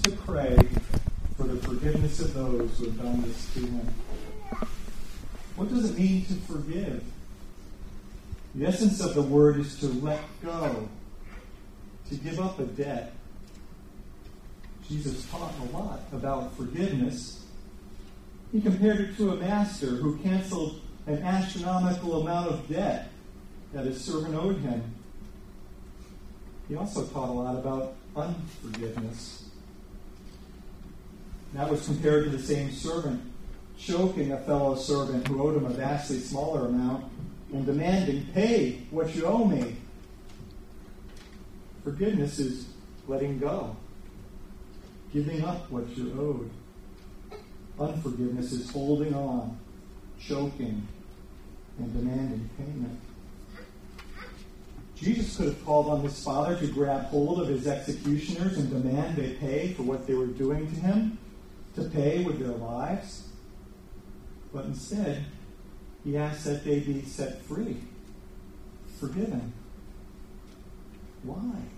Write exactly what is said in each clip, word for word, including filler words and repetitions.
to pray for the forgiveness of those who have done this to him. What does it mean to forgive? The essence of the word is to let go, to give up a debt. Jesus taught a lot about forgiveness. He compared it to a master who canceled an astronomical amount of debt that his servant owed him. He also taught a lot about unforgiveness. That was compared to the same servant choking a fellow servant who owed him a vastly smaller amount and demanding, "Pay what you owe me." Forgiveness is letting go, giving up what you're owed. Unforgiveness is holding on, choking, and demanding payment. Jesus could have called on his father to grab hold of his executioners and demand they pay for what they were doing to him, to pay with their lives. But instead, he asked that they be set free, forgiven. Why?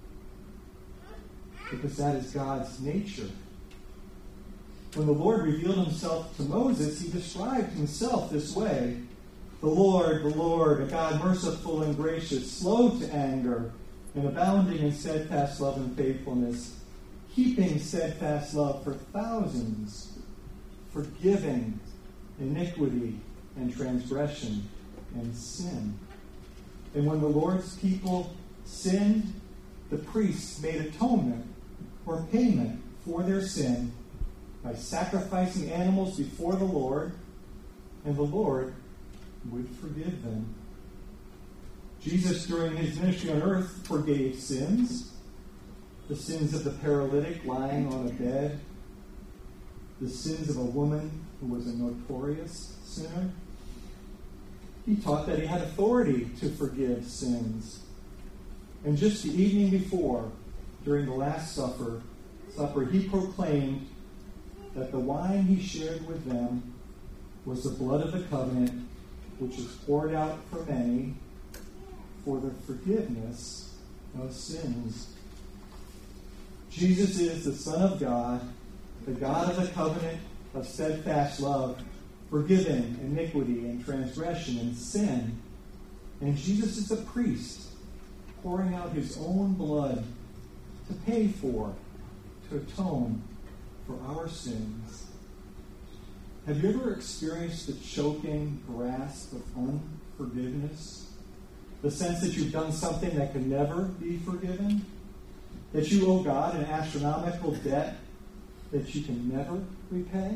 Because that is God's nature. When the Lord revealed himself to Moses, he described himself this way: "The Lord, the Lord, a God merciful and gracious, slow to anger, and abounding in steadfast love and faithfulness, keeping steadfast love for thousands, forgiving iniquity and transgression and sin." And when the Lord's people sinned, the priests made atonement or payment for their sin by sacrificing animals before the Lord, and the Lord would forgive them. Jesus, during his ministry on earth, forgave sins. The sins of the paralytic lying on a bed. The sins of a woman who was a notorious sinner. He taught that he had authority to forgive sins. And just the evening before, during the Last Supper, supper, he proclaimed that the wine he shared with them was the blood of the covenant, which is poured out for many for the forgiveness of sins. Jesus is the Son of God, the God of the covenant of steadfast love, forgiving iniquity and transgression and sin. And Jesus is a priest, pouring out his own blood to pay for, to atone for our sins. Have you ever experienced the choking grasp of unforgiveness? The sense that you've done something that can never be forgiven? That you owe God an astronomical debt that you can never repay?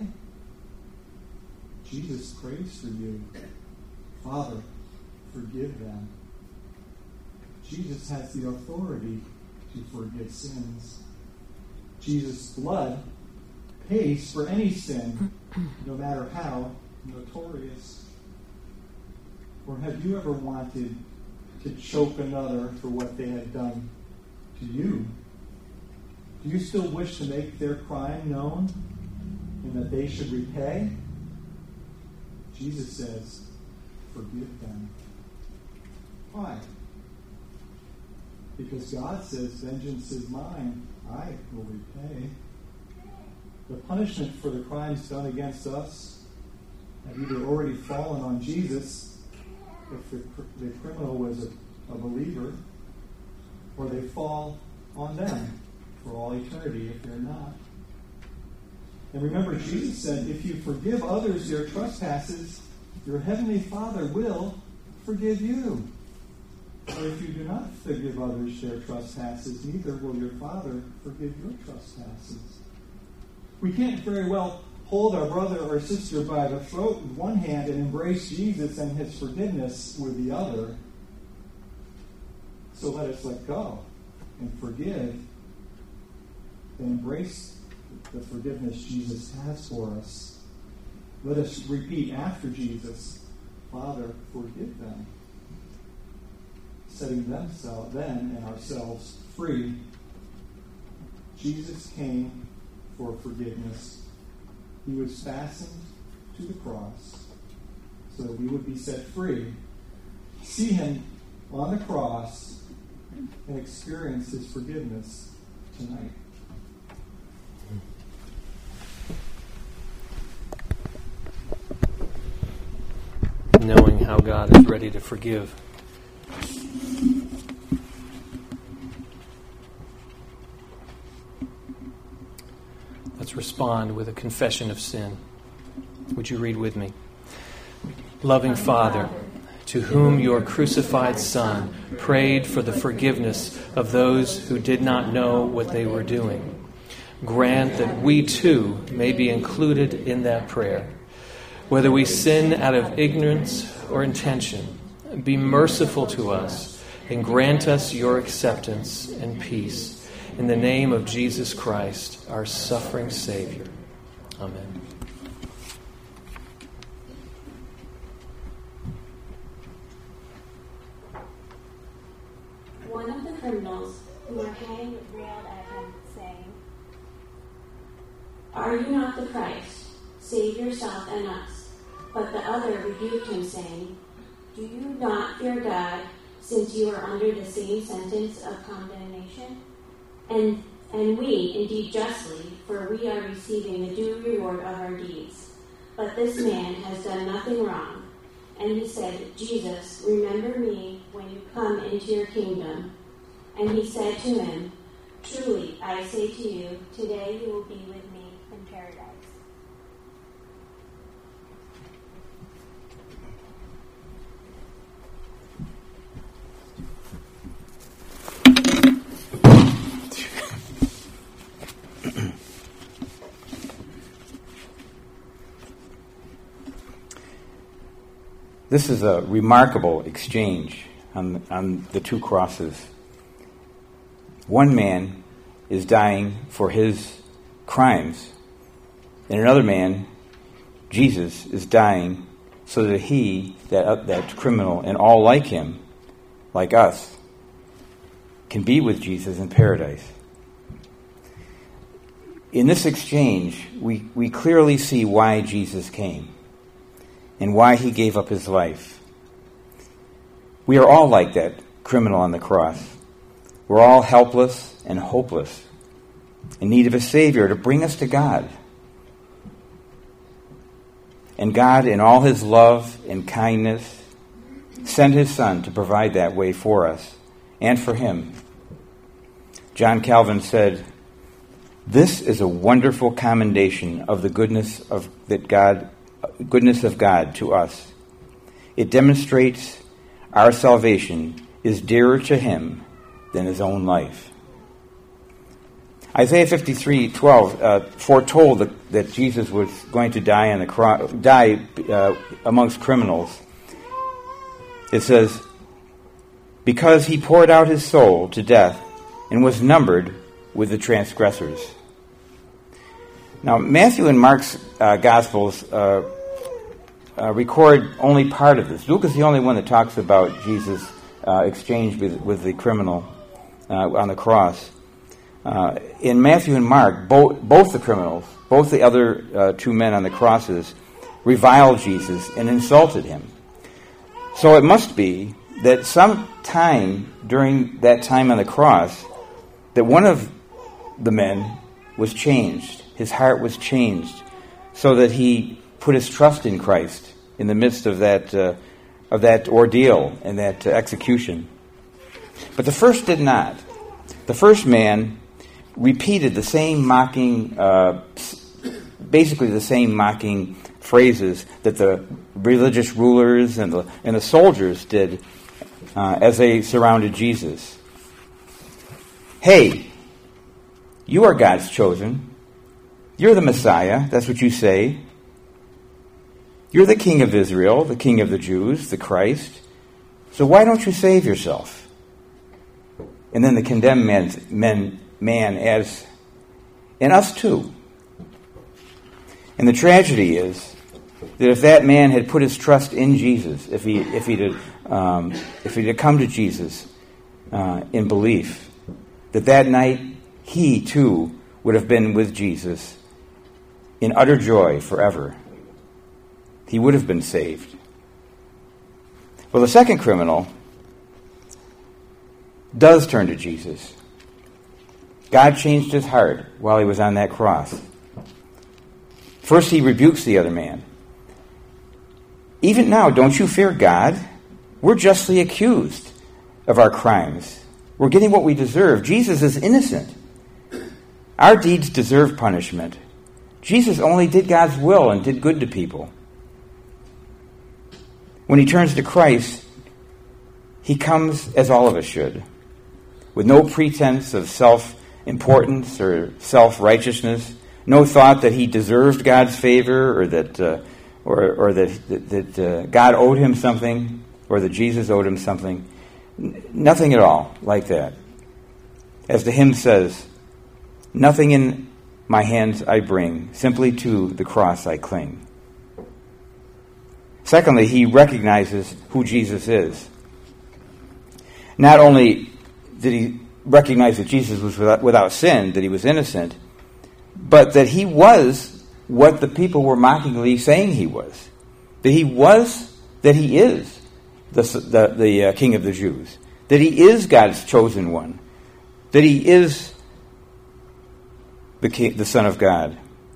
Jesus prays for you. Father, forgive them. Jesus has the authority to forgive sins. Jesus' blood pays for any sin, no matter how notorious. Or have you ever wanted to choke another for what they had done to you? Do you still wish to make their crime known and that they should repay? Jesus says, forgive them. Why? Because God says, vengeance is mine, I will repay. The punishment for the crimes done against us have either already fallen on Jesus, if the, the criminal was a, a believer, or they fall on them for all eternity if they're not. And remember, Jesus said, if you forgive others their trespasses, your heavenly Father will forgive you. Or if you do not forgive others their trespasses, neither will your Father forgive your trespasses. We can't very well hold our brother or sister by the throat with one hand and embrace Jesus and his forgiveness with the other. So let us let go and forgive and embrace the forgiveness Jesus has for us. Let us repeat after Jesus, Father, forgive them, setting themselves, them and ourselves free. Jesus came for forgiveness. He was fastened to the cross so that we would be set free. See him on the cross and experience his forgiveness tonight. knowing how God is ready to forgive. Let's respond with a confession of sin. Would you read with me? Loving Father, to whom your crucified Son prayed for the forgiveness of those who did not know what they were doing, grant that we too may be included in that prayer. Whether we sin out of ignorance or intention, be merciful to us and grant us your acceptance and peace. In the name of Jesus Christ, our suffering Savior. Amen. One of the criminals who were hanged railed at him, saying, "Are you not the Christ? Save yourself and us." But the other rebuked him, saying, "Do you not fear God, since you are under the same sentence of condemnation? And and we, indeed justly, for we are receiving the due reward of our deeds. But this man has done nothing wrong." And he said, "Jesus, remember me when you come into your kingdom." And he said to him, "Truly, I say to you, today you will be with me in paradise." This is a remarkable exchange on, on the two crosses. One man is dying for his crimes, and another man, Jesus, is dying so that he, that, that criminal, and all like him, like us, can be with Jesus in paradise. In this exchange, we, we clearly see why Jesus came and why he gave up his life. We are all like that criminal on the cross. We're all helpless and hopeless, in need of a Savior to bring us to God. And God, in all his love and kindness, sent his Son to provide that way for us and for him. John Calvin said, "This is a wonderful commendation of the goodness of that God goodness of God to us. It demonstrates our salvation is dearer to him than his own life." Isaiah fifty-three twelve uh, foretold that, that Jesus was going to die on the cross, die uh, amongst criminals. It says, "Because he poured out his soul to death and was numbered with the transgressors." Now, Matthew and Mark's uh, Gospels uh, uh, record only part of this. Luke is the only one that talks about Jesus' uh, exchange with, with the criminal uh, on the cross. Uh, in Matthew and Mark, bo- both the criminals, both the other uh, two men on the crosses, reviled Jesus and insulted him. So it must be that some time during that time on the cross, that one of the men was changed. His heart was changed so that he put his trust in Christ in the midst of that uh, of that ordeal and that uh, execution. But the first did not. The first man repeated the same mocking, uh, basically the same mocking phrases that the religious rulers and the and the soldiers did uh, as they surrounded Jesus. "Hey, you are God's chosen. You're the Messiah. That's what you say. You're the King of Israel, the King of the Jews, the Christ. So why don't you save yourself?" And then the condemned man, man, man adds, "And us too." And the tragedy is that if that man had put his trust in Jesus, if he if he did um, if he had come to Jesus uh, in belief, that that night he too would have been with Jesus in utter joy forever. He would have been saved. Well, the second criminal does turn to Jesus. God changed his heart while he was on that cross. First, he rebukes the other man. Even now, don't you fear God? We're justly accused of our crimes. We're getting what we deserve. Jesus is innocent. Our deeds deserve punishment. Jesus only did God's will and did good to people. When he turns to Christ, he comes as all of us should, with no pretense of self-importance or self-righteousness, no thought that he deserved God's favor or that uh, or, or that, that, that uh, God owed him something or that Jesus owed him something. N- nothing at all like that. As the hymn says, nothing in my hands I bring, simply to the cross I cling. Secondly, he recognizes who Jesus is. Not only did he recognize that Jesus was without, without sin, that he was innocent, but that he was what the people were mockingly saying he was. That he was, that he is the, the, the uh, King of the Jews. That he is God's chosen one. That he is the, king, the Son of God.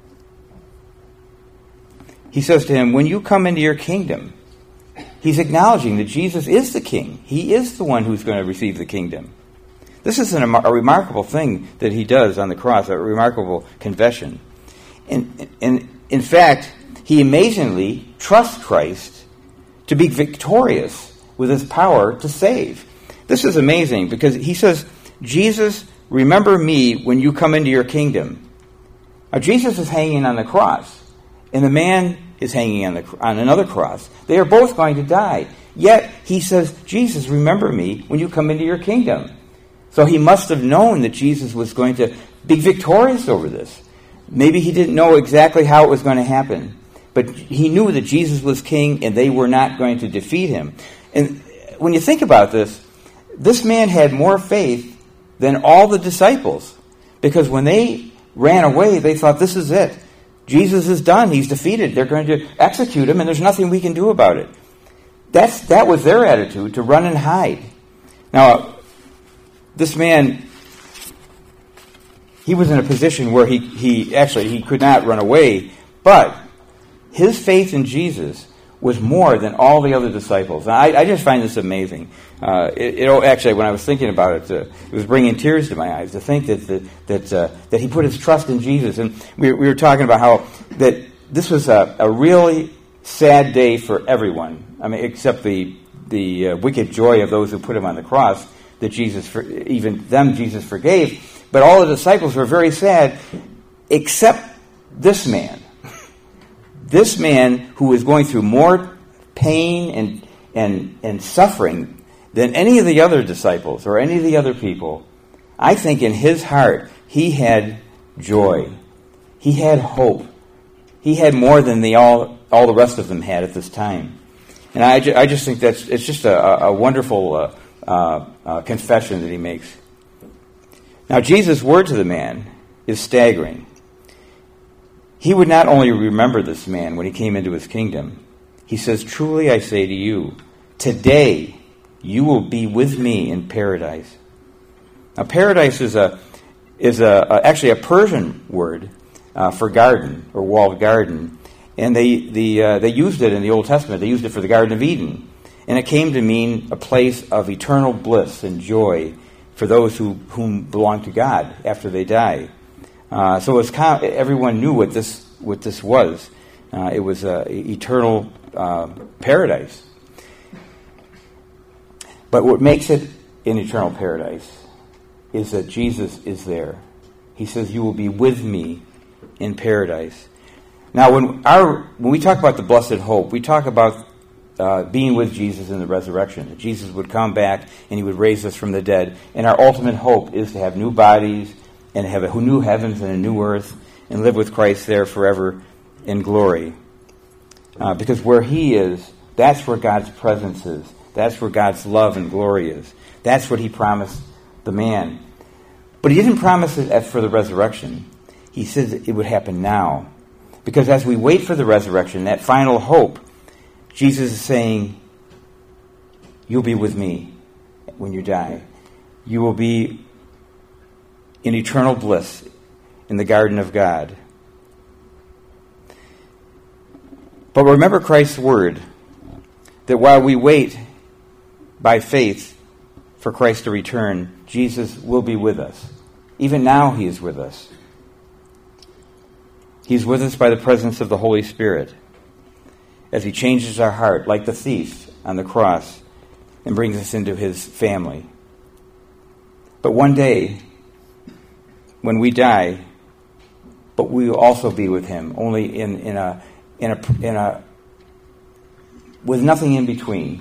He says to him, when you come into your kingdom, he's acknowledging that Jesus is the king. He is the one who's going to receive the kingdom. This is an, a remarkable thing that he does on the cross, a remarkable confession. And, and in fact, he amazingly trusts Christ to be victorious with his power to save. This is amazing because he says, Jesus, remember me when you come into your kingdom. Now, Jesus is hanging on the cross, and the man is hanging on, the, on another cross. They are both going to die. Yet, he says, Jesus, remember me when you come into your kingdom. So he must have known that Jesus was going to be victorious over this. Maybe he didn't know exactly how it was going to happen, but he knew that Jesus was king and they were not going to defeat him. And when you think about this, this man had more faith than all the disciples, because when they ran away, they thought, this is it. Jesus is done. He's defeated. They're going to execute him, and there's nothing we can do about it. That's that was their attitude, to run and hide. Now, this man, he was in a position where he, he actually he could not run away, but his faith in Jesus was more than all the other disciples. I, I just find this amazing. Uh, it, it actually, when I was thinking about it, uh, it was bringing tears to my eyes to think that that that, uh, that he put his trust in Jesus. And we, we were talking about how that this was a, a really sad day for everyone. I mean, except the the uh, wicked joy of those who put him on the cross, that Jesus, for, even them, Jesus forgave. But all the disciples were very sad, except this man. This man who was going through more pain and, and, and suffering than any of the other disciples or any of the other people. I think in his heart, he had joy. He had hope. He had more than the all, all the rest of them had at this time. And I, ju- I just think that's it's just a, a wonderful uh, uh, uh, confession that he makes. Now, Jesus' word to the man is staggering. He would not only remember this man when he came into his kingdom. He says, truly I say to you, today you will be with me in paradise. Now, paradise is a is a, a actually a Persian word uh, for garden or walled garden, and they the uh, they used it in the Old Testament. They used it for the Garden of Eden, and it came to mean a place of eternal bliss and joy for those who whom belong to God after they die. Uh, so it was kind of, everyone knew what this what this was. Uh, it was uh, eternal uh, paradise. But what makes it an eternal paradise is that Jesus is there. He says, "You will be with me in paradise." Now, when our when we talk about the blessed hope, we talk about uh, being with Jesus in the resurrection. That Jesus would come back and he would raise us from the dead. And our ultimate hope is to have new bodies and have a new heavens and a new earth and live with Christ there forever in glory. Uh, because where he is, that's where God's presence is. That's where God's love and glory is. That's what he promised the man. But he didn't promise it for the resurrection. He said it would happen now. Because as we wait for the resurrection, that final hope, Jesus is saying, you'll be with me when you die. You will be in eternal bliss in the garden of God. But remember Christ's word that while we wait by faith for Christ to return, Jesus will be with us. Even now he is with us. He's with us by the presence of the Holy Spirit as he changes our heart like the thief on the cross and brings us into his family. But one day, when we die, but we will also be with him, only in, in a in a in a with nothing in between.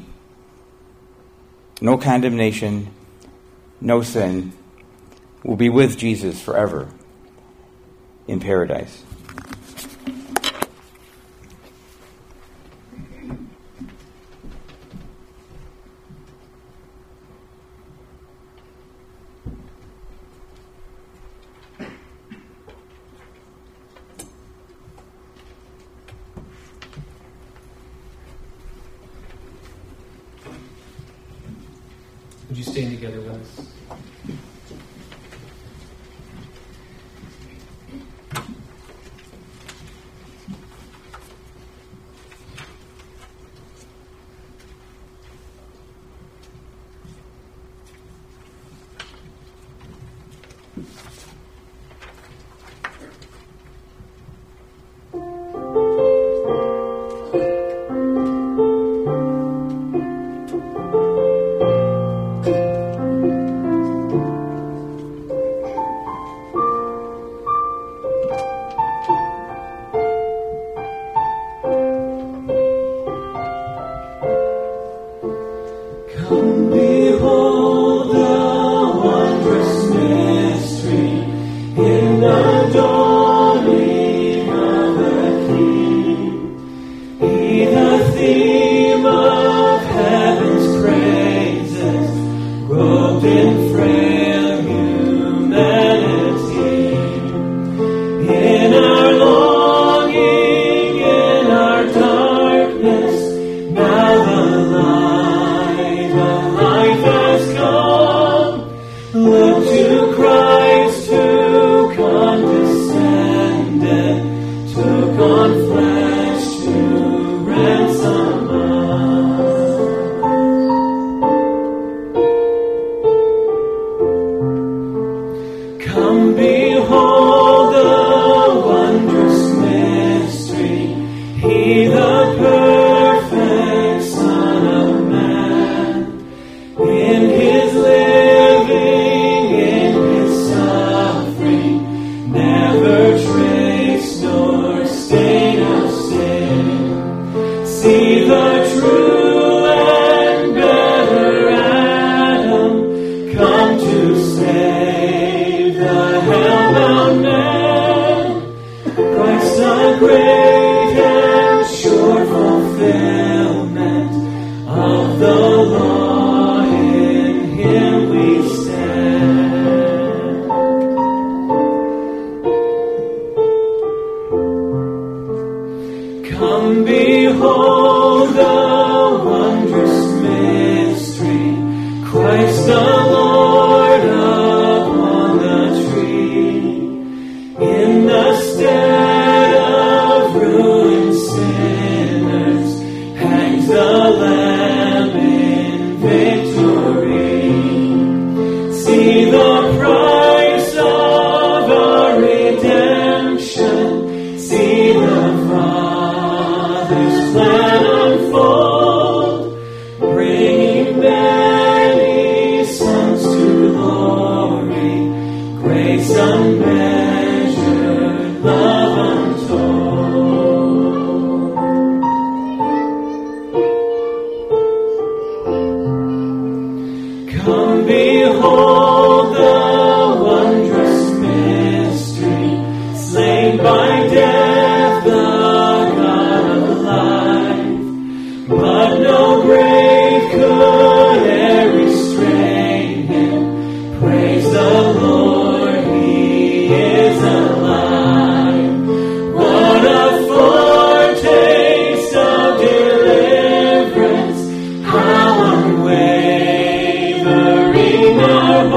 No condemnation, no sin. We'll be with Jesus forever in paradise. Would you stand together with us?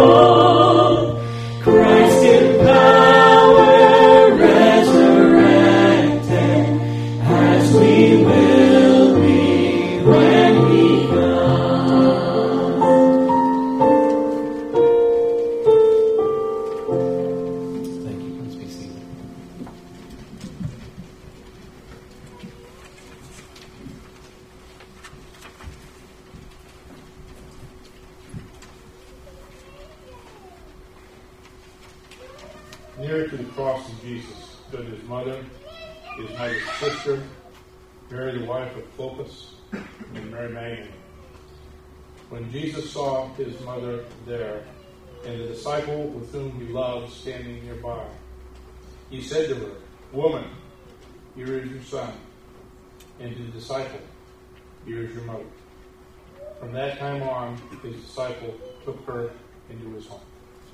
Christ in power, resurrection. near to the cross of Jesus stood his mother, his mother's sister, Mary the wife of Clopas, and Mary Magdalene. When Jesus saw his mother there, and the disciple with whom he loved standing nearby, he said to her, "Woman, here is your son," and to the disciple, "Here is your mother." From that time on, his disciple took her into his home.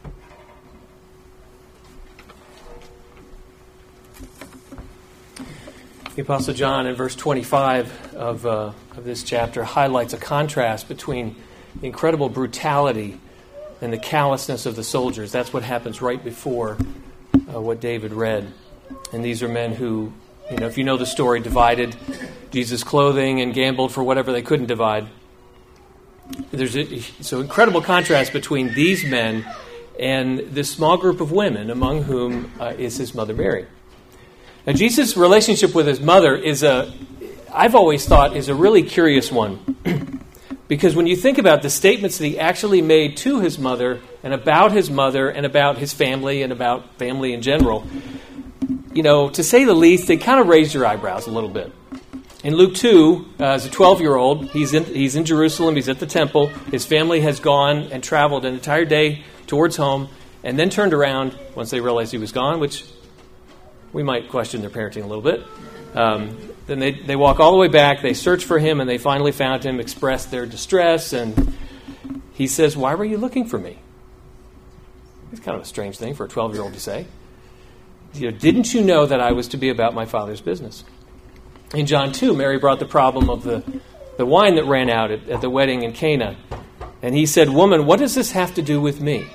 The Apostle John in verse twenty-five of, uh, of this chapter highlights a contrast between the incredible brutality and the callousness of the soldiers. That's what happens right before uh, what David read. And these are men who, you know, if you know the story, divided Jesus' clothing and gambled for whatever they couldn't divide. There's a, so incredible contrast between these men and this small group of women, among whom uh, is his mother Mary. Now, Jesus' relationship with his mother is a, I've always thought, is a really curious one. Because when you think about the statements that he actually made to his mother and about his mother and about his family and about family in general, you know, to say the least, they kind of raise your eyebrows a little bit. In Luke two, uh, as a twelve-year-old, he's in, he's in Jerusalem, he's at the temple, his family has gone and traveled an entire day towards home, and then turned around once they realized he was gone, which we might question their parenting a little bit. Um, then they, they walk all the way back, they search for him, and they finally found him, expressed their distress, and he says, "Why were you looking for me?" It's kind of a strange thing for a twelve-year-old to say. You know, "Didn't you know that I was to be about my Father's business?" In John two, Mary brought the problem of the, the wine that ran out at, at the wedding in Cana. And he said, "Woman, what does this have to do with me?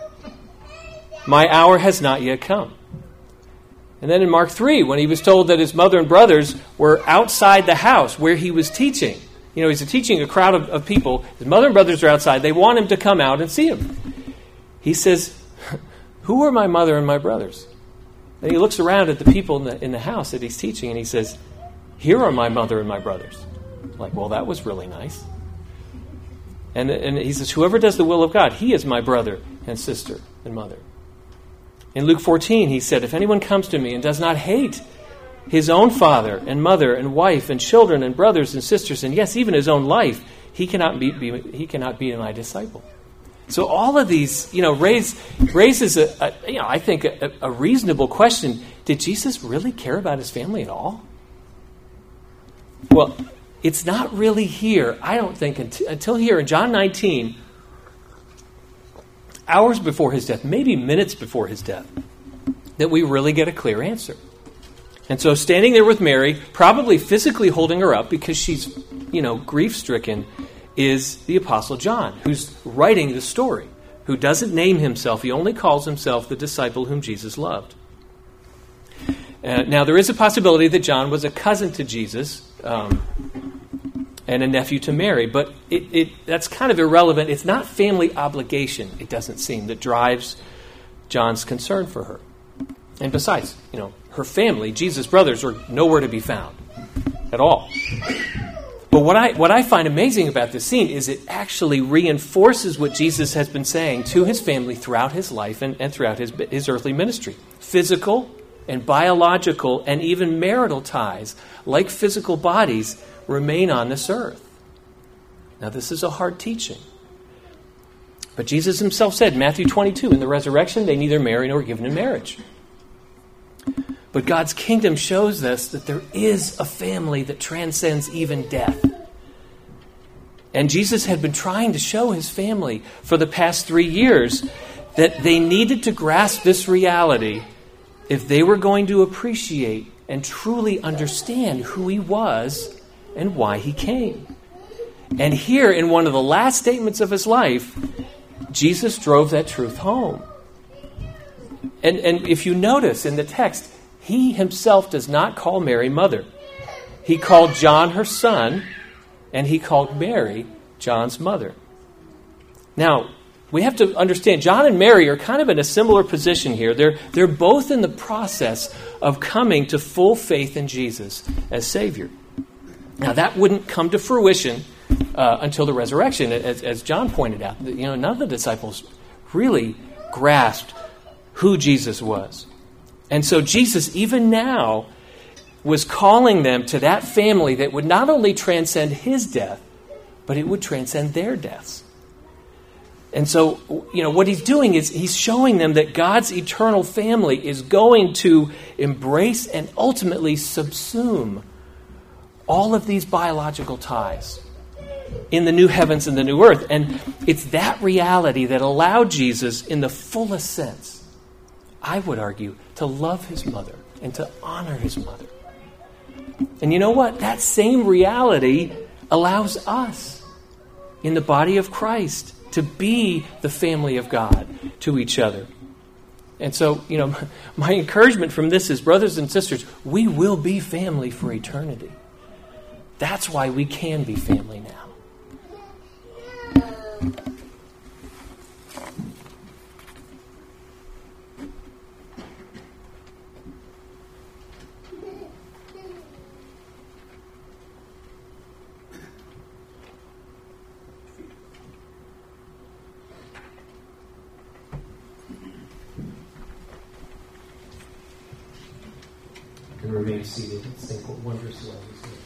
My hour has not yet come." And then in Mark three, when he was told that his mother and brothers were outside the house where he was teaching. You know, he's teaching a crowd of, of people. His mother and brothers are outside. They want him to come out and see him. He says, "Who are my mother and my brothers?" And he looks around at the people in the, in the house that he's teaching, and he says, "Here are my mother and my brothers." Like, well, that was really nice. And, and he says, "Whoever does the will of God, he is my brother and sister and mother." In Luke fourteen, he said, "If anyone comes to me and does not hate his own father and mother and wife and children and brothers and sisters, and yes, even his own life, he cannot be, be he cannot be my disciple." So all of these, you know, raise raises a, a you know, I think a, a reasonable question: did Jesus really care about his family at all? Well, it's not really here, I don't think, until, until here in John nineteen, hours before his death, maybe minutes before his death, that we really get a clear answer. And so standing there with Mary, probably physically holding her up because she's, you know, grief-stricken, is the Apostle John, who's writing the story, who doesn't name himself. He only calls himself the disciple whom Jesus loved. Uh, now, there is a possibility that John was a cousin to Jesus um, and a nephew to Mary, but it, it that's kind of irrelevant. It's not family obligation, it doesn't seem, that drives John's concern for her. And besides, you know, her family, Jesus' brothers, are nowhere to be found at all. But what I what I find amazing about this scene is it actually reinforces what Jesus has been saying to his family throughout his life and, and throughout his, his earthly ministry. Physical and biological and even marital ties, like physical bodies, remain on this earth. Now, this is a hard teaching. But Jesus himself said, Matthew twenty-two, in the resurrection, they neither marry nor are given in marriage. But God's kingdom shows us that there is a family that transcends even death. And Jesus had been trying to show his family for the past three years that they needed to grasp this reality if they were going to appreciate and truly understand who he was and why he came. And here, in one of the last statements of his life, Jesus drove that truth home. And, and if you notice in the text, he himself does not call Mary mother. He called John her son, and he called Mary John's mother. Now, we have to understand, John and Mary are kind of in a similar position here. They're, they're both in the process of coming to full faith in Jesus as Savior. Now, that wouldn't come to fruition uh, until the resurrection, as, as John pointed out. You know, none of the disciples really grasped who Jesus was And so Jesus, even now, was calling them to that family that would not only transcend his death, but it would transcend their deaths. And so, you know, what he's doing is he's showing them that God's eternal family is going to embrace and ultimately subsume all of these biological ties in the new heavens and the new earth. And it's that reality that allowed Jesus, in the fullest sense, I would argue, to love his mother and to honor his mother. And you know what? That same reality allows us in the body of Christ to be the family of God to each other. And so, you know, my encouragement from this is, brothers and sisters, we will be family for eternity. That's why we can be family now. And remain seated and sing what wondrous love is yours.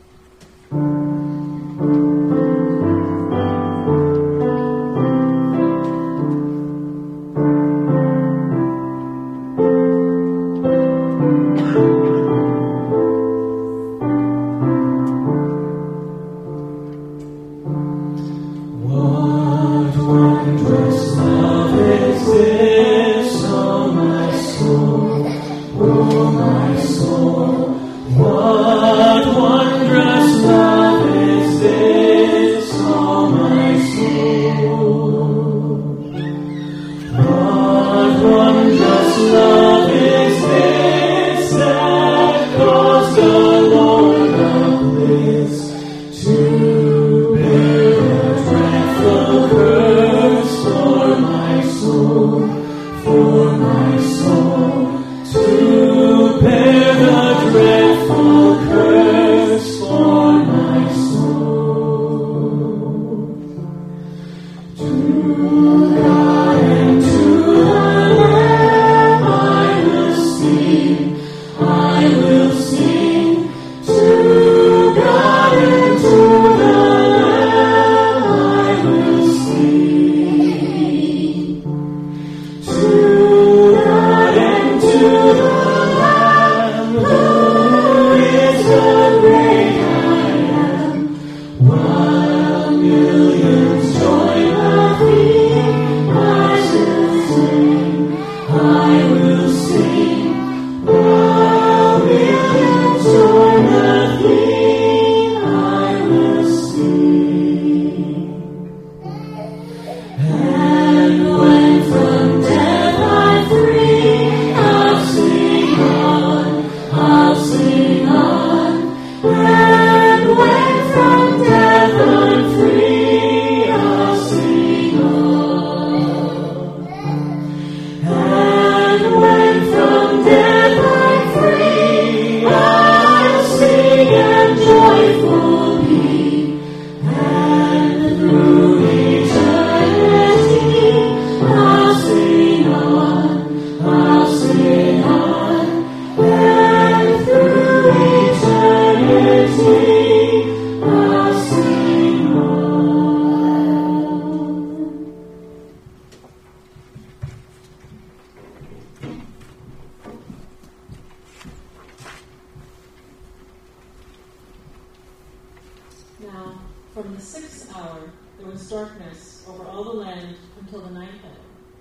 Now, from the sixth hour, there was darkness over all the land until the ninth hour.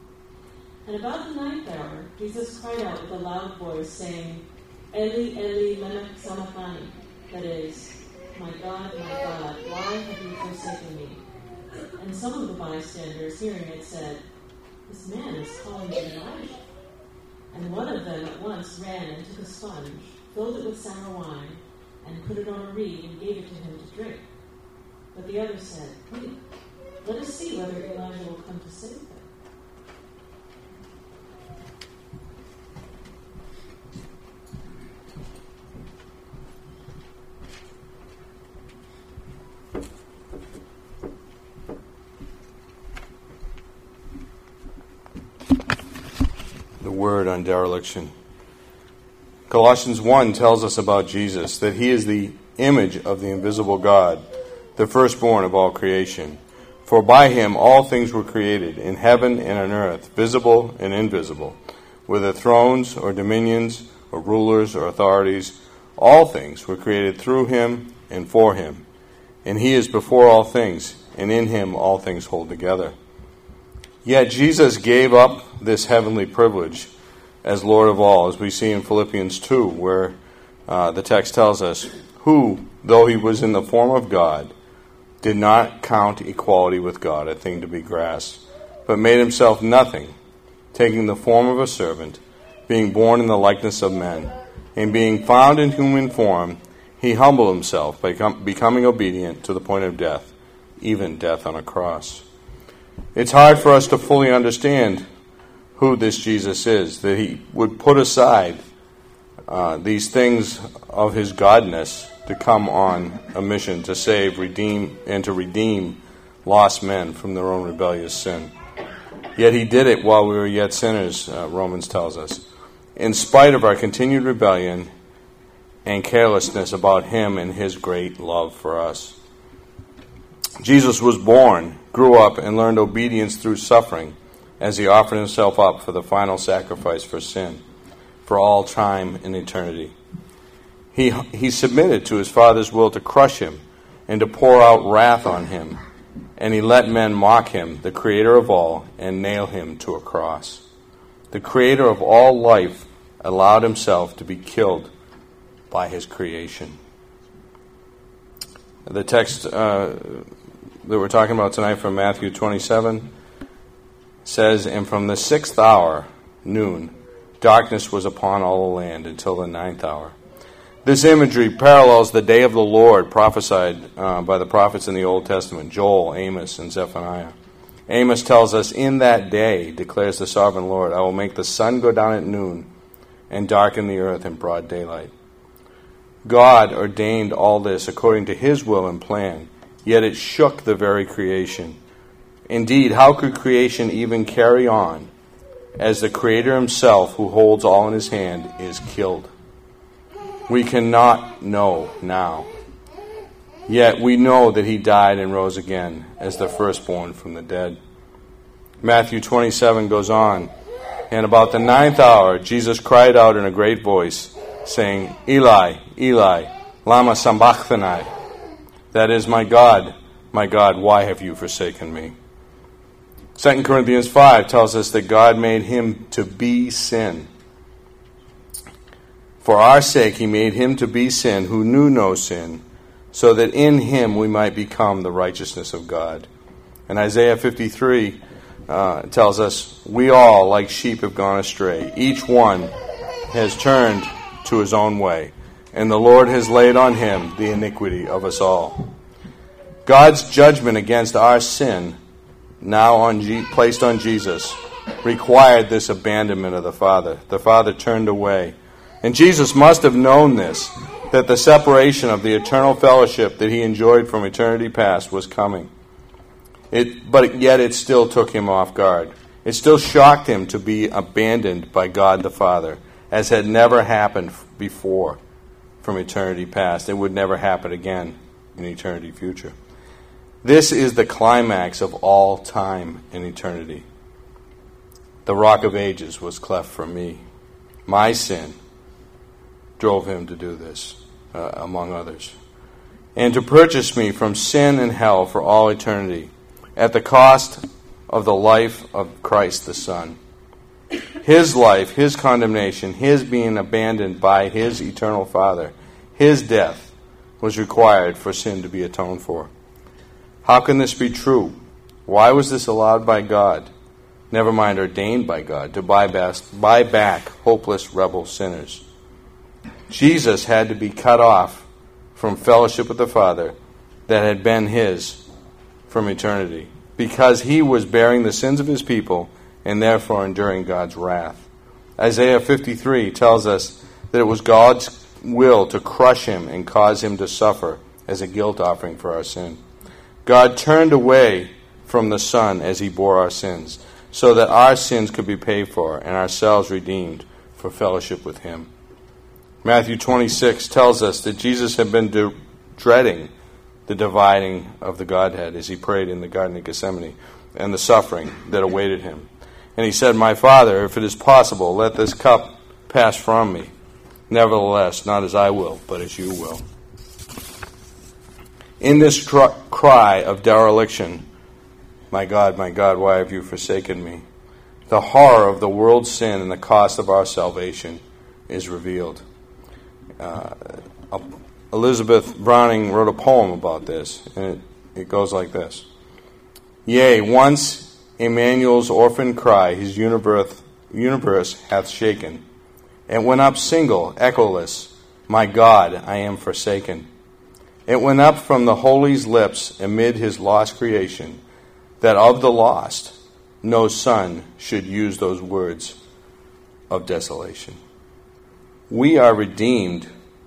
And about the ninth hour, Jesus cried out with a loud voice, saying, Eli, Eli, lema sabachthani, that is, My God, my God, why have you forsaken me? And some of the bystanders, hearing it, said, This man is calling me Elijah. And one of them at once ran and took a sponge, filled it with sour wine, and put it on a reed and gave it to him to drink. But the other said, Wait, let us see whether Elijah will come to save them. The word on dereliction Colossians one tells us about Jesus, that he is the image of the invisible God, the firstborn of all creation. For by him all things were created, in heaven and on earth, visible and invisible, whether thrones or dominions or rulers or authorities. All things were created through him and for him. And he is before all things, and in him all things hold together. Yet Jesus gave up this heavenly privilege as Lord of all, as we see in Philippians two, where uh, the text tells us, who, though he was in the form of God, did not count equality with God a thing to be grasped, but made himself nothing, taking the form of a servant, being born in the likeness of men, and being found in human form, he humbled himself by com- becoming obedient to the point of death, even death on a cross. It's hard for us to fully understand who this Jesus is, that he would put aside uh, these things of his godness to come on a mission to save, redeem, and to redeem lost men from their own rebellious sin. Yet he did it while we were yet sinners, uh, Romans tells us, in spite of our continued rebellion and carelessness about him and his great love for us. Jesus was born, grew up, and learned obedience through suffering as he offered himself up for the final sacrifice for sin, for all time and eternity. He, he submitted to his Father's will to crush him and to pour out wrath on him, and he let men mock him, the creator of all, and nail him to a cross. The creator of all life allowed himself to be killed by his creation. The text uh, that we're talking about tonight from Matthew twenty-seven says, and from the sixth hour, noon, darkness was upon all the land until the ninth hour. This imagery parallels the day of the Lord prophesied uh, by the prophets in the Old Testament, Joel, Amos, and Zephaniah. Amos tells us, in that day, declares the sovereign Lord, I will make the sun go down at noon and darken the earth in broad daylight. God ordained all this according to his will and plan, yet it shook the very creation. Indeed, how could creation even carry on as the Creator himself, who holds all in his hand, is killed? We cannot know now. Yet we know that he died and rose again as the firstborn from the dead. Matthew twenty-seven goes on, and about the ninth hour Jesus cried out in a great voice, saying, Eli, Eli, lama sabachthani? That is, my God, my God, why have you forsaken me? Second Corinthians five tells us that God made him to be sin. For our sake he made him to be sin who knew no sin, so that in him we might become the righteousness of God. And Isaiah fifty-three uh, tells us, we all, like sheep, have gone astray. Each one has turned to his own way, and the Lord has laid on him the iniquity of us all. God's judgment against our sin, now on G- placed on Jesus, required this abandonment of the Father. The Father turned away. And Jesus must have known this, that the separation of the eternal fellowship that he enjoyed from eternity past was coming. It, but yet it still took him off guard. It still shocked him to be abandoned by God the Father, as had never happened before from eternity past. It would never happen again in eternity future. This is the climax of all time and eternity. The rock of ages was cleft for me. My sin drove him to do this, uh, among others. And to purchase me from sin and hell for all eternity, at the cost of the life of Christ the Son. His life, his condemnation, his being abandoned by his eternal Father, his death was required for sin to be atoned for. How can this be true? Why was this allowed by God, never mind ordained by God, to buy back, buy back hopeless rebel sinners? Jesus had to be cut off from fellowship with the Father that had been his from eternity, because he was bearing the sins of his people and therefore enduring God's wrath. Isaiah fifty-three tells us that it was God's will to crush him and cause him to suffer as a guilt offering for our sin. God turned away from the Son as he bore our sins, so that our sins could be paid for and ourselves redeemed for fellowship with him. Matthew twenty-six tells us that Jesus had been de- dreading the dividing of the Godhead as he prayed in the Garden of Gethsemane and the suffering that awaited him. And he said, "My Father, if it is possible, let this cup pass from me. Nevertheless, not as I will, but as you will." In this cr- cry of dereliction, "My God, my God, why have you forsaken me?" the horror of the world's sin and the cost of our salvation is revealed. Uh, Elizabeth Browning wrote a poem about this, and it, it goes like this. "Yea, once Emmanuel's orphan cry his universe, universe hath shaken. It went up single, echoless, My God, I am forsaken. It went up from the Holy's lips amid his lost creation, that of the lost no son should use those words of desolation." We are redeemed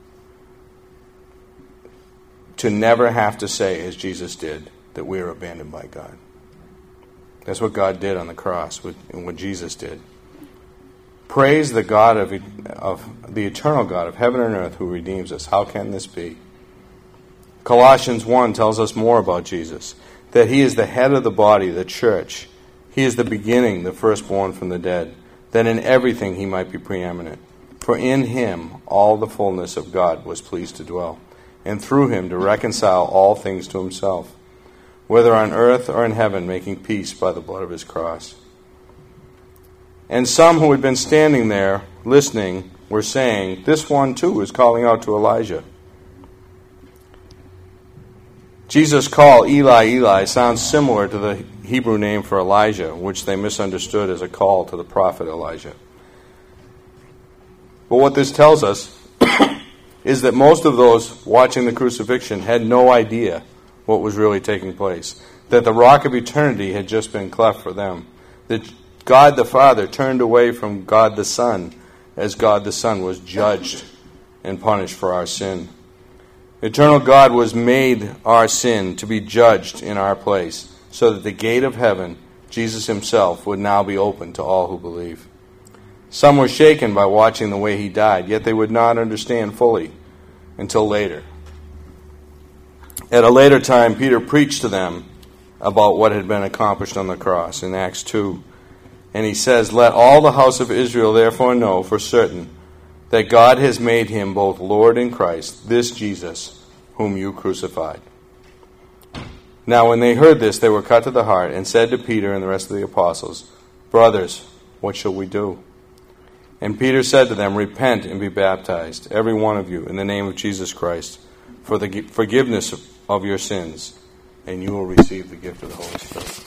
to never have to say, as Jesus did, that we are abandoned by God. That's what God did on the cross and what Jesus did. Praise the God of, of the eternal God of heaven and earth who redeems us. How can this be? Colossians one tells us more about Jesus, that he is the head of the body, the church. He is the beginning, the firstborn from the dead, that in everything he might be preeminent. For in him all the fullness of God was pleased to dwell, and through him to reconcile all things to himself, whether on earth or in heaven, making peace by the blood of his cross. And some who had been standing there listening were saying, "This one too is calling out to Elijah." Jesus' call, Eli, Eli, sounds similar to the Hebrew name for Elijah, which they misunderstood as a call to the prophet Elijah. But what this tells us is that most of those watching the crucifixion had no idea what was really taking place, that the rock of eternity had just been cleft for them, that God the Father turned away from God the Son as God the Son was judged and punished for our sin. Eternal God was made our sin to be judged in our place, so that the gate of heaven, Jesus himself, would now be open to all who believe. Some were shaken by watching the way he died, yet they would not understand fully until later. At a later time, Peter preached to them about what had been accomplished on the cross in Acts two. And he says, "Let all the house of Israel therefore know for certain that God has made him both Lord and Christ, this Jesus, whom you crucified." Now when they heard this, they were cut to the heart, and said to Peter and the rest of the apostles, "Brothers, what shall we do?" And Peter said to them, "Repent and be baptized, every one of you, in the name of Jesus Christ, for the forgiveness of your sins, and you will receive the gift of the Holy Spirit."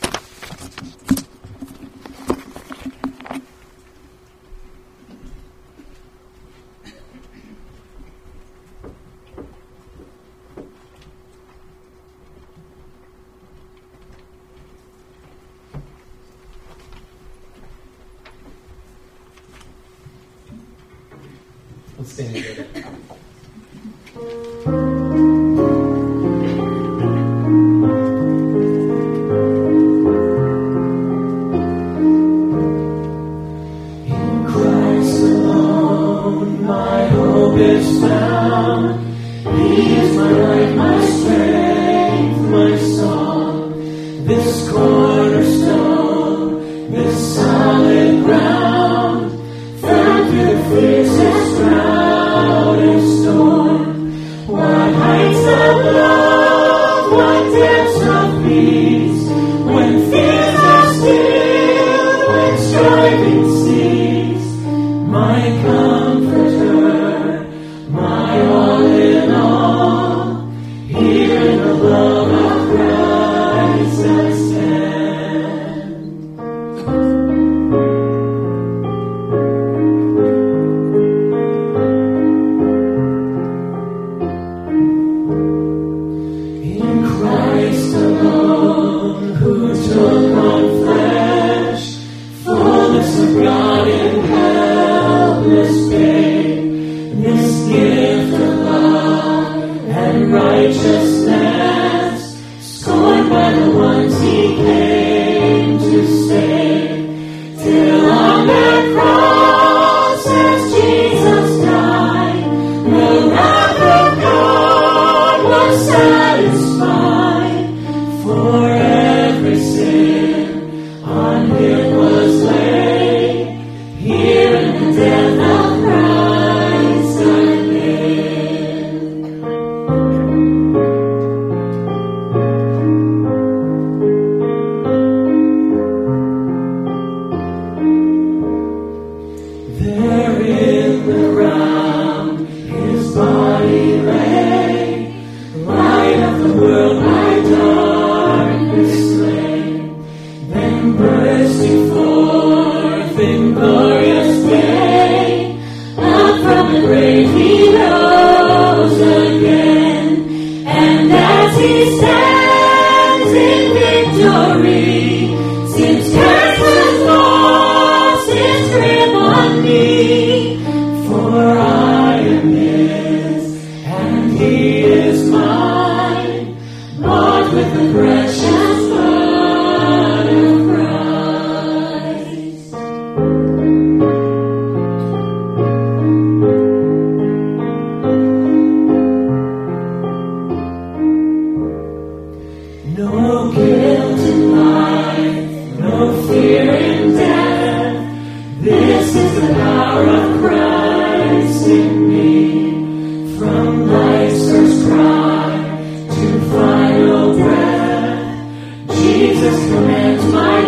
Let's stand together. In Christ alone, my hope is found. He is my life, my strength, my song. This cornerstone, this solid ground, firm through the fiercest drought and storm. What heights of love, what depths of peace, when fears are stilled, when striving cease. My comforter, my all in all, here in the love of Christ I stand. grave he rose again, and as he stands in victory, since death has lost its grip on me, for I am his, and he is mine, bought with the precious blood of Christ. No guilt in life, no fear in death. This is the power of Christ in me. From life's first cry to final breath, Jesus commands my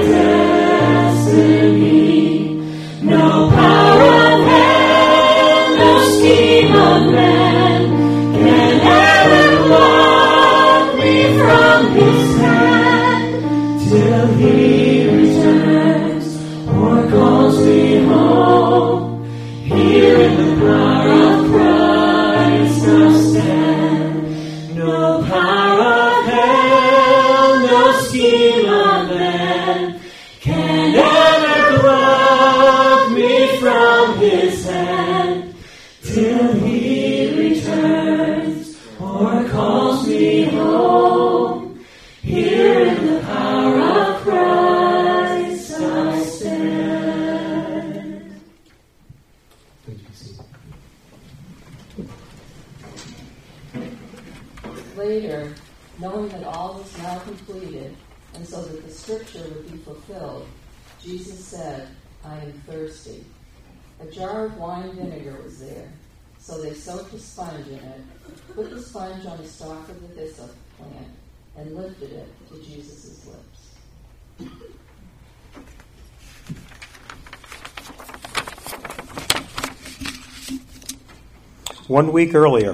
destiny. No power of hell, no scheme of man can ever pluck me from his hand till he returns or calls me home. Here in the power of Christ I stand. No power of hell, no scheme of man can ever pluck me from his hand till he returns or calls me home. Here in the power of Christ I stand. Please be seated. Later, knowing that all was now completed, and so that the scripture would be fulfilled, Jesus said, I am thirsty. A jar of wine vinegar was there, so they soaked a sponge in it, put the sponge on the stalk of the hyssop plant, and lifted it to Jesus' lips. One week earlier,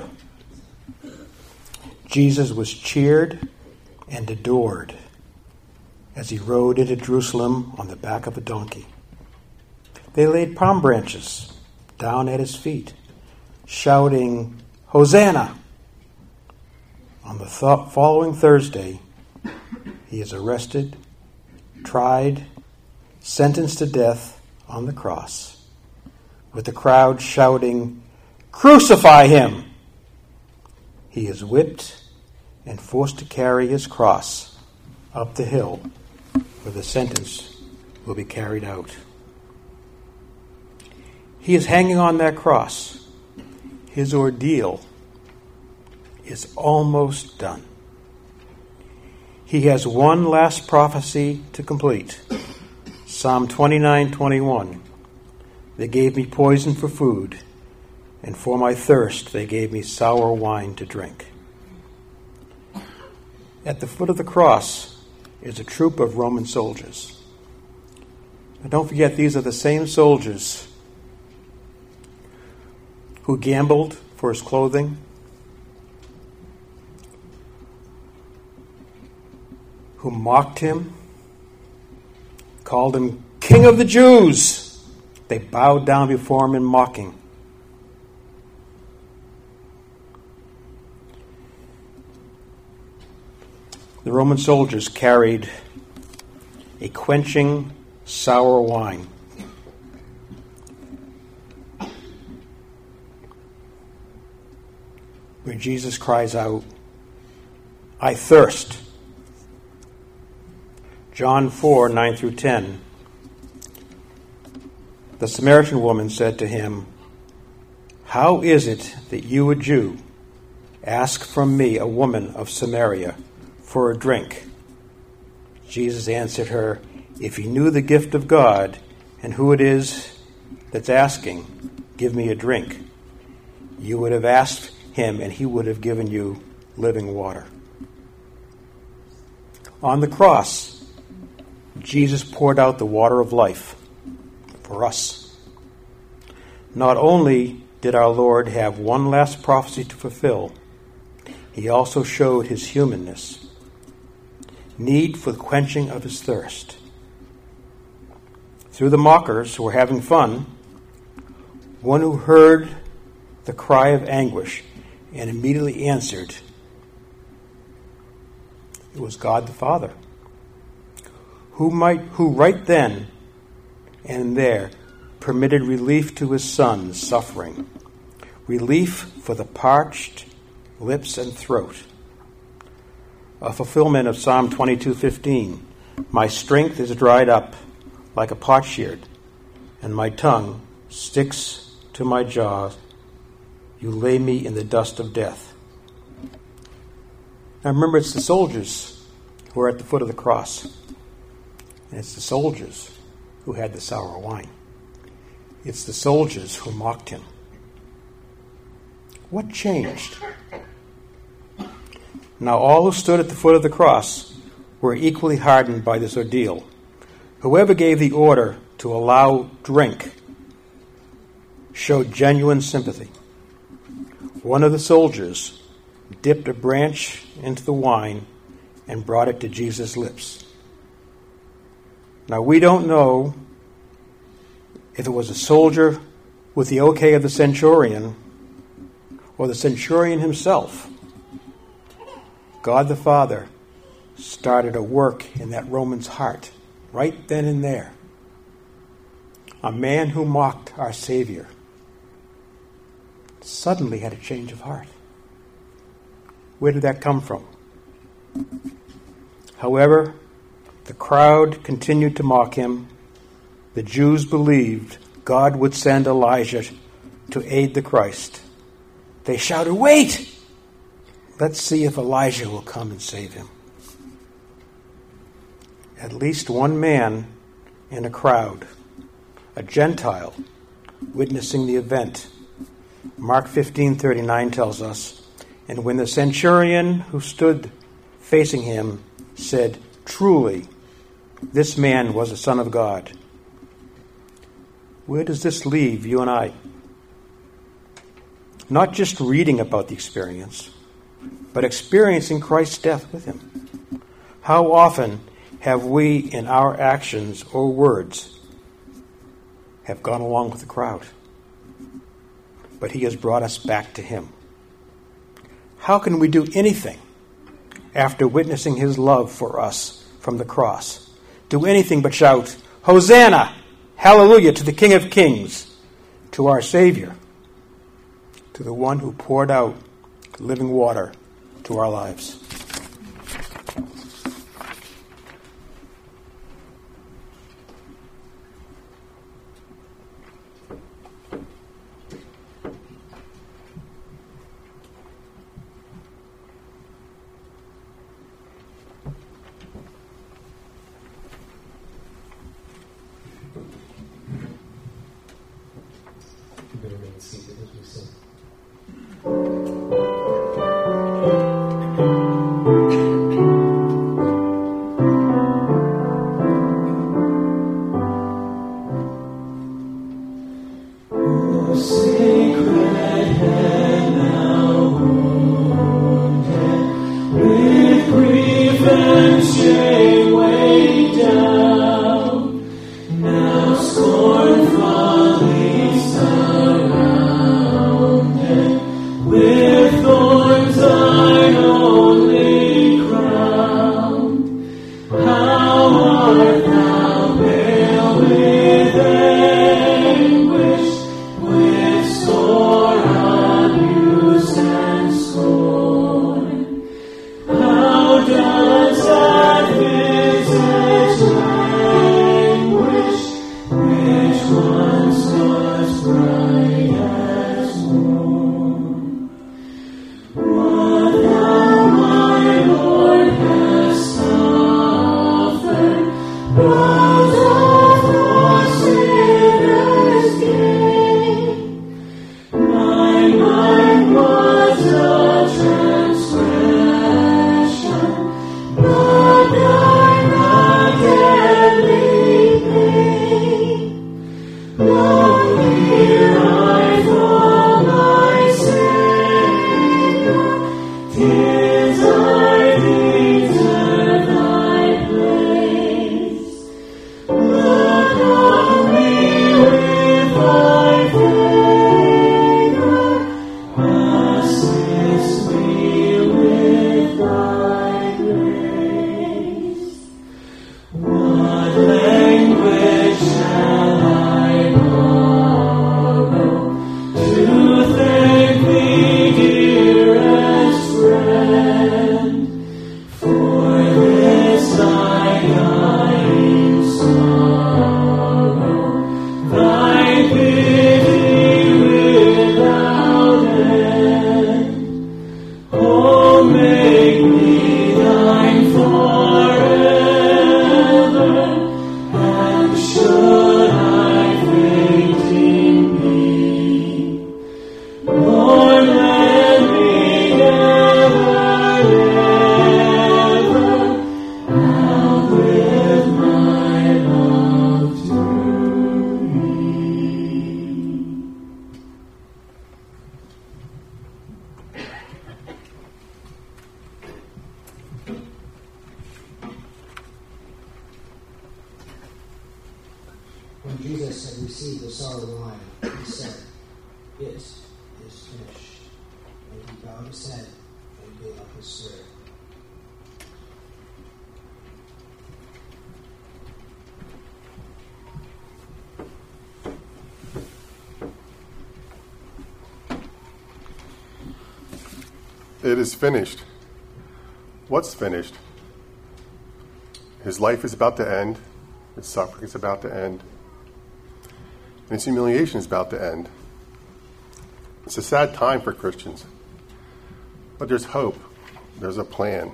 Jesus was cheered and adored as he rode into Jerusalem on the back of a donkey. They laid palm branches down at his feet, shouting, Hosanna! On the th- following Thursday, he is arrested, tried, sentenced to death on the cross, with the crowd shouting, Crucify him! He is whipped and forced to carry his cross up the hill where the sentence will be carried out. He is hanging on that cross. His ordeal is almost done. He has one last prophecy to complete. Psalm twenty-nine twenty-one. They gave me poison for food, and for my thirst they gave me sour wine to drink. At the foot of the cross is a troop of Roman soldiers. And don't forget, these are the same soldiers who gambled for his clothing, who mocked him, called him King of the Jews. They bowed down before him in mocking. The Roman soldiers carried a quenching sour wine. Where Jesus cries out, I thirst. John four, nine through ten. The Samaritan woman said to him, How is it that you, a Jew, ask from me, a woman of Samaria, for a drink? Jesus answered her, If you knew the gift of God and who it is that's asking, give me a drink, you would have asked him and he would have given you living water. On the cross, Jesus poured out the water of life for us. Not only did our Lord have one last prophecy to fulfill, he also showed his humanness, need for the quenching of his thirst. Through the mockers who were having fun, one who heard the cry of anguish and immediately answered. It was God the Father, who might, who right then and there permitted relief to his son's suffering, relief for the parched lips and throat. A fulfillment of Psalm twenty-two fifteen. My strength is dried up like a potsherd, and my tongue sticks to my jaws. You lay me in the dust of death. Now remember, it's the soldiers who are at the foot of the cross. And it's the soldiers who had the sour wine. It's the soldiers who mocked him. What changed? Now all who stood at the foot of the cross were equally hardened by this ordeal. Whoever gave the order to allow drink showed genuine sympathy. One of the soldiers dipped a branch into the wine and brought it to Jesus' lips. Now we don't know if it was a soldier with the okay of the centurion or the centurion himself. God the Father started a work in that Roman's heart right then and there. A man who mocked our Savior suddenly had a change of heart. Where did that come from? However, the crowd continued to mock him. The Jews believed God would send Elijah to aid the Christ. They shouted, "Wait! Let's see if Elijah will come and save him." At least one man in a crowd, a Gentile, witnessing the event. Mark fifteen thirty-nine tells us, and when the centurion who stood facing him said, "Truly, this man was a son of God." Where does this leave you and I? Not just reading about the experience, but experiencing Christ's death with him. How often have we, in our actions or words, have gone along with the crowd? But he has brought us back to him. How can we do anything after witnessing his love for us from the cross? Do anything but shout, "Hosanna! Hallelujah to the King of Kings, to our Savior, to the one who poured out living water to our lives." You can remain seated as we sing. when Jesus had received the sour wine, he said, "It is finished." And he bowed his head and gave up his spirit. It is finished. What's finished? His life is about to end. His suffering is about to end. And his humiliation is about to end. It's a sad time for Christians. But there's hope. There's a plan.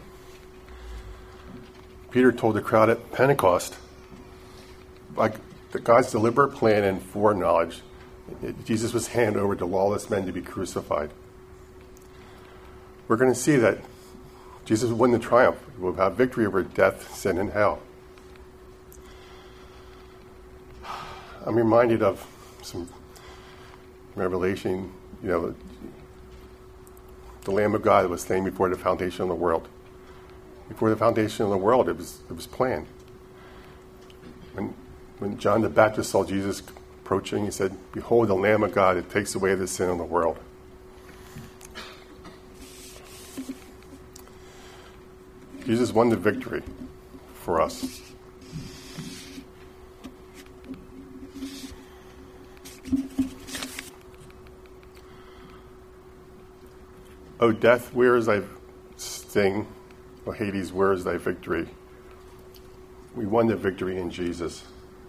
Peter told the crowd at Pentecost, by God's deliberate plan and foreknowledge, Jesus was handed over to lawless men to be crucified. We're going to see that Jesus will win the triumph. He will have victory over death, sin, and hell. I'm reminded of some Revelation, you know, the Lamb of God that was slain before the foundation of the world. Before the foundation of the world, it was it was planned. When when John the Baptist saw Jesus approaching, he said, "Behold, the Lamb of God that takes away the sin of the world." Jesus won the victory for us. O death, where is thy sting? O Hades, where is thy victory? We won the victory in Jesus.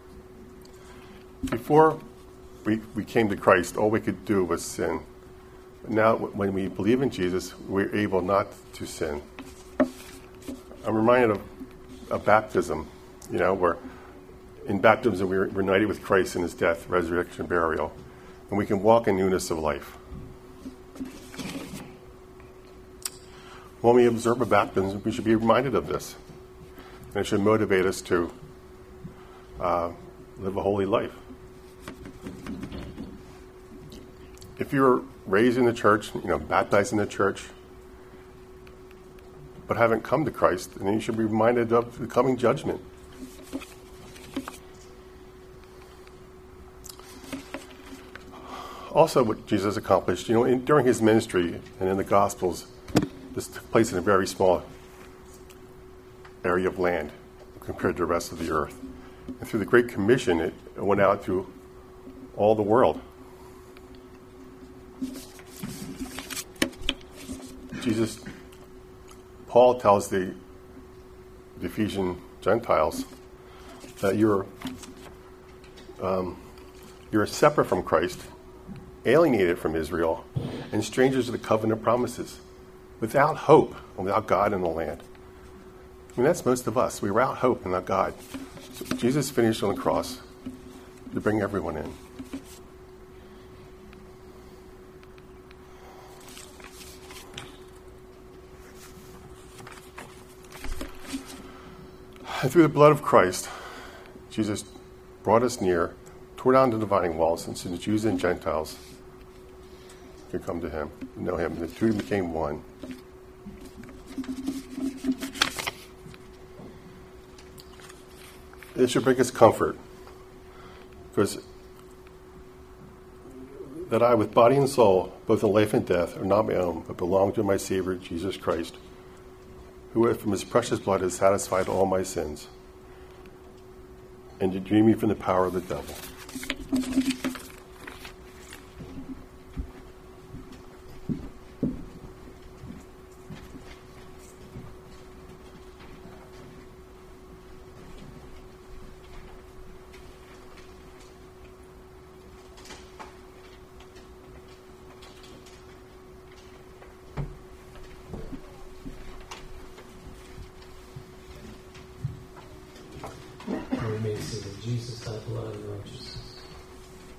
Before we, we came to Christ, all we could do was sin. But now, when we believe in Jesus, we're able not to sin. I'm reminded of, of baptism, you know, where in baptism we're united with Christ in his death, resurrection, and burial, and we can walk in newness of life. When we observe a baptism, we should be reminded of this, and it should motivate us to uh, live a holy life. If you were raised in the church, you know, baptized in the church, but haven't come to Christ, and you should be reminded of the coming judgment. Also, what Jesus accomplished, you know, in, during his ministry and in the Gospels, this took place in a very small area of land compared to the rest of the earth. And through the Great Commission, it went out through all the world. Jesus, Paul tells the, the Ephesian Gentiles that you're um, you're separate from Christ, alienated from Israel, and strangers to the covenant promises, without hope and without God in the land. I mean, that's most of us. We're without hope and without God. So Jesus finished on the cross to bring everyone in. And through the blood of Christ, Jesus brought us near, tore down the dividing walls, and so the Jews and Gentiles could come to him, know him. The two became one. It should bring us comfort, because that I, with body and soul, both in life and death, are not my own, but belong to my Savior, Jesus Christ, who from his precious blood has satisfied all my sins, and to redeem me from the power of the devil. Remain seated. Jesus, thy blood and righteousness.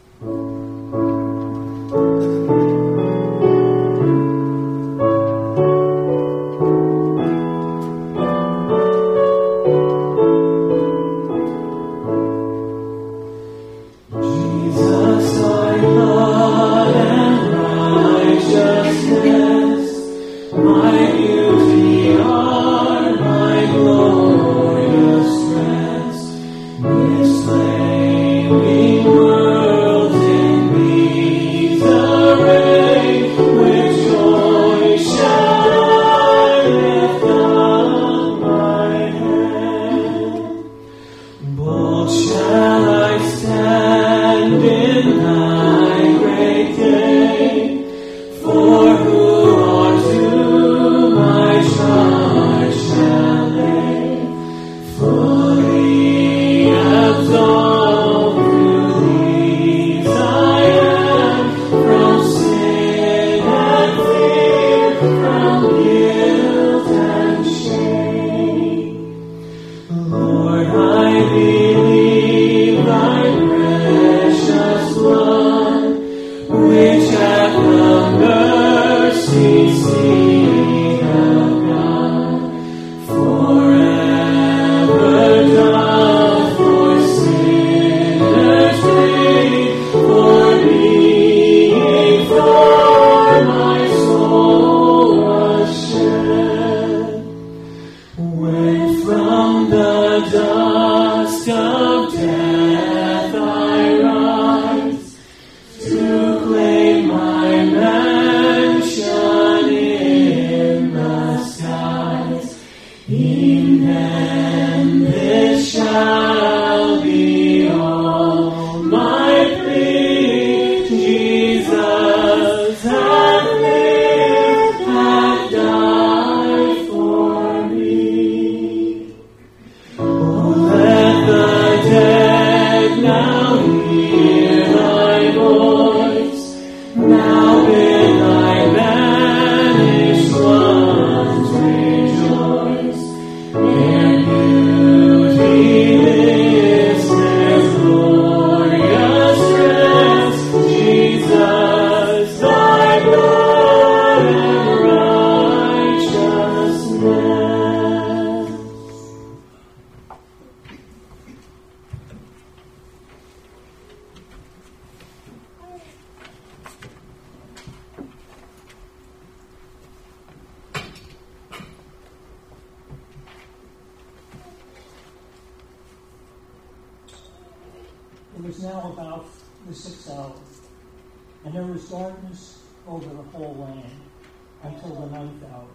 was now about the sixth hour, and there was darkness over the whole land until the ninth hour,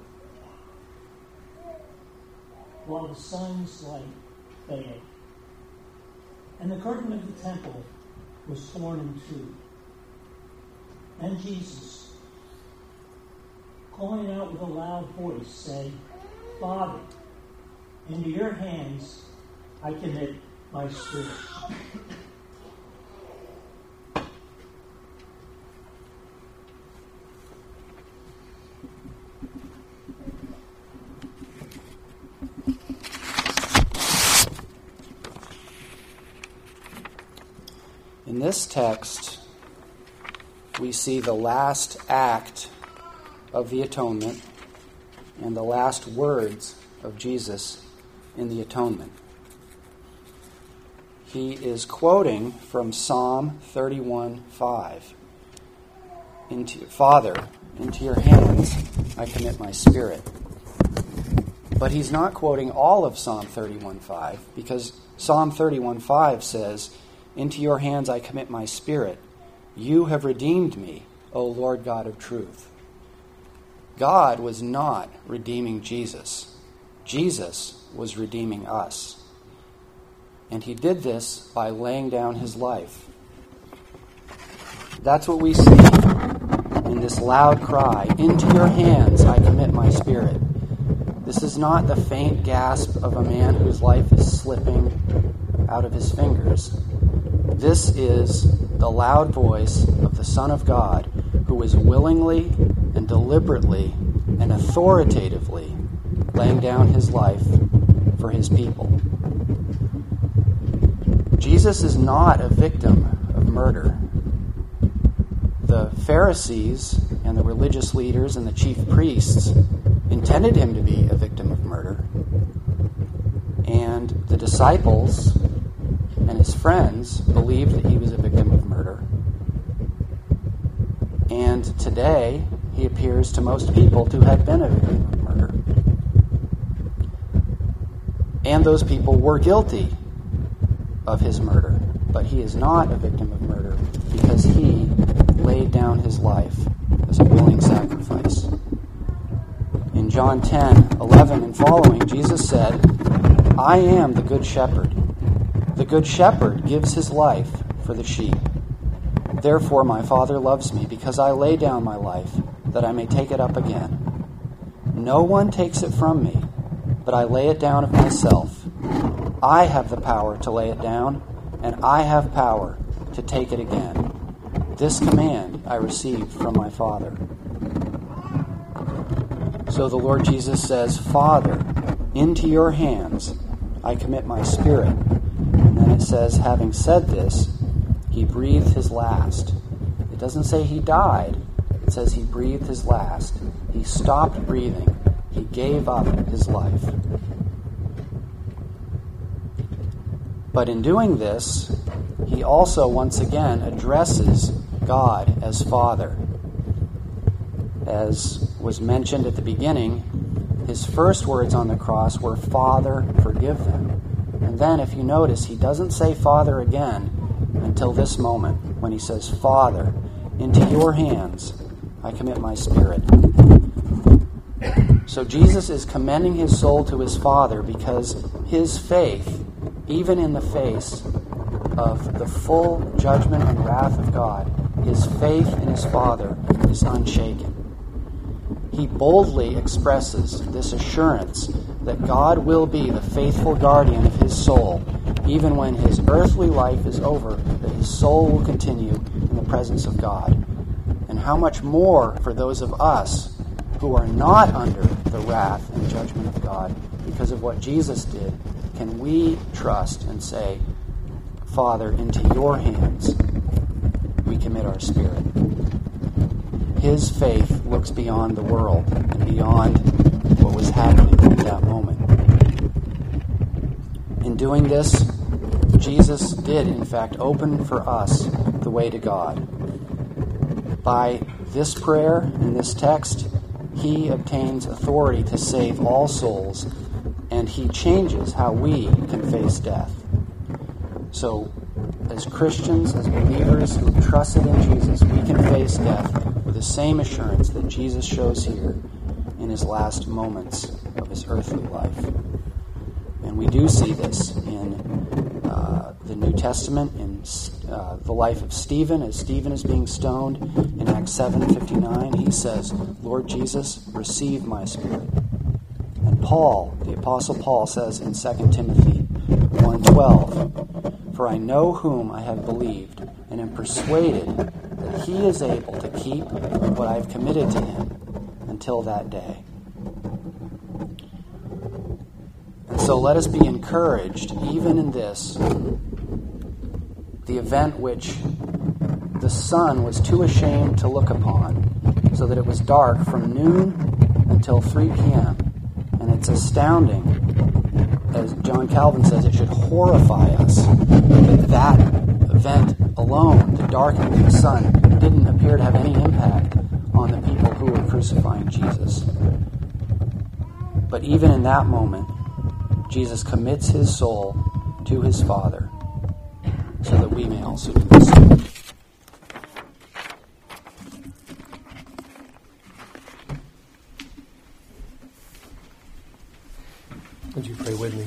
while the sun's light failed. And the curtain of the temple was torn in two. Then Jesus, calling out with a loud voice, said, Father, into your hands I commit my spirit. In this text, we see the last act of the atonement and the last words of Jesus in the atonement. He is quoting from Psalm thirty-one five. Into, Father, into your hands I commit my spirit. But he's not quoting all of Psalm thirty-one five, because Psalm thirty-one five says, into your hands I commit my spirit. You have redeemed me, O Lord God of truth. God was not redeeming Jesus. Jesus was redeeming us. And he did this by laying down his life. That's what we see in this loud cry, into your hands I commit my spirit. This is not the faint gasp of a man whose life is slipping out of his fingers. This is the loud voice of the Son of God, who is willingly and deliberately and authoritatively laying down his life for his people. Jesus is not a victim of murder. The Pharisees and the religious leaders and the chief priests intended him to be a victim of murder. And the disciples and his friends believed that he was a victim of murder. And today, he appears to most people to have been a victim of murder. And those people were guilty of his murder. But he is not a victim of murder because he laid down his life as a willing sacrifice. In John ten eleven and following, Jesus said, I am the good shepherd. The good shepherd gives his life for the sheep. Therefore my Father loves me, because I lay down my life, that I may take it up again. No one takes it from me, but I lay it down of myself. I have the power to lay it down, and I have power to take it again. This command I received from my Father. So the Lord Jesus says, Father, into your hands I commit my spirit. And then it says, having said this, he breathed his last. It doesn't say he died. It says he breathed his last. He stopped breathing. He gave up his life. But in doing this, he also once again addresses God as Father. As was mentioned at the beginning, his first words on the cross were, Father, forgive them. And then, if you notice, he doesn't say Father again until this moment, when he says, Father, into your hands I commit my spirit. So Jesus is commending his soul to his Father because his faith, even in the face of the full judgment and wrath of God, his faith in his Father is unshaken. He boldly expresses this assurance that God will be the faithful guardian of his soul, even when his earthly life is over, that his soul will continue in the presence of God. And how much more for those of us who are not under the wrath and judgment of God because of what Jesus did, can we trust and say, Father, into your hands we commit our spirit. His faith looks beyond the world and beyond what was happening at that moment. In doing this, Jesus did, in fact, open for us the way to God. By this prayer in this text, he obtains authority to save all souls, and he changes how we can face death. So as Christians, as believers who have trusted in Jesus, we can face death with the same assurance that Jesus shows here in his last moments of his earthly life. And we do see this in uh, the New Testament, in uh, the life of Stephen. As Stephen is being stoned in Acts seven fifty-nine, he says, "Lord Jesus, receive my spirit." And Paul, the Apostle Paul, says in Second Timothy one twelve, "For I know whom I have believed, and am persuaded that he is able to keep what I have committed to him until that day." And so let us be encouraged, even in this, the event which the sun was too ashamed to look upon, so that it was dark from noon until three p.m. And it's astounding, as John Calvin says, it should horrify us that that event alone, the darkening of the sun, didn't appear to have any impact on the people who were crucifying Jesus. But even in that moment, Jesus commits his soul to his Father so that we may also do the same. Would you pray with me?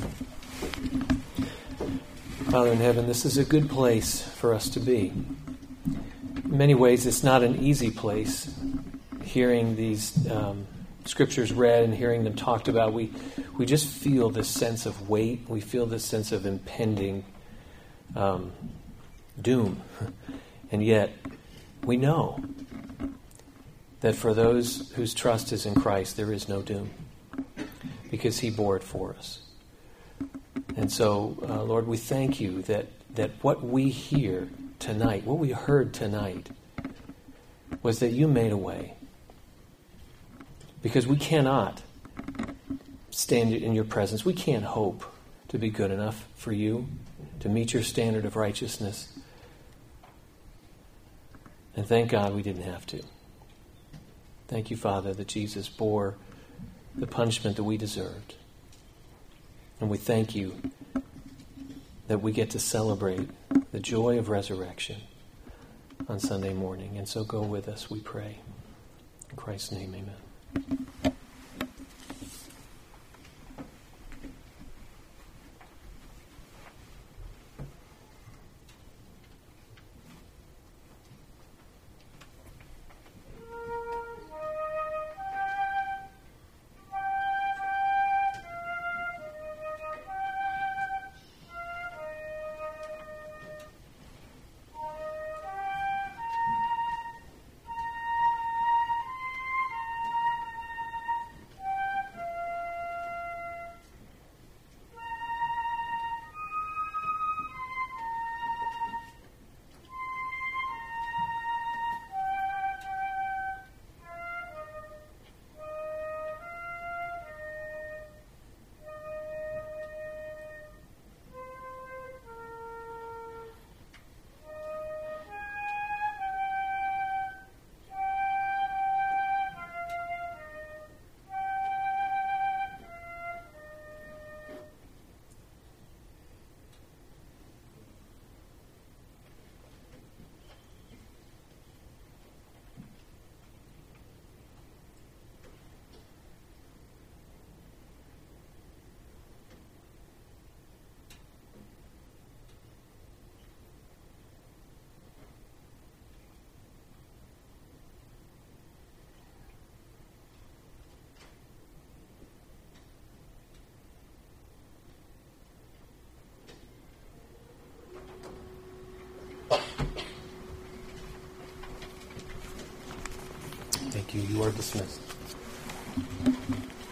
Father in heaven, this is a good place for us to be. In many ways, it's not an easy place. Hearing these um, scriptures read and hearing them talked about, we, we just feel this sense of weight. We feel this sense of impending um, doom. And yet, we know that for those whose trust is in Christ, there is no doom, because he bore it for us. And so, uh, Lord, we thank you that, that what we hear tonight, what we heard tonight, was that you made a way. Because we cannot stand in your presence. We can't hope to be good enough for you, to meet your standard of righteousness. And thank God we didn't have to. Thank you, Father, that Jesus bore the punishment that we deserved. And we thank you that we get to celebrate the joy of resurrection on Sunday morning. And so go with us, we pray. In Christ's name, amen. Thank you. You are dismissed.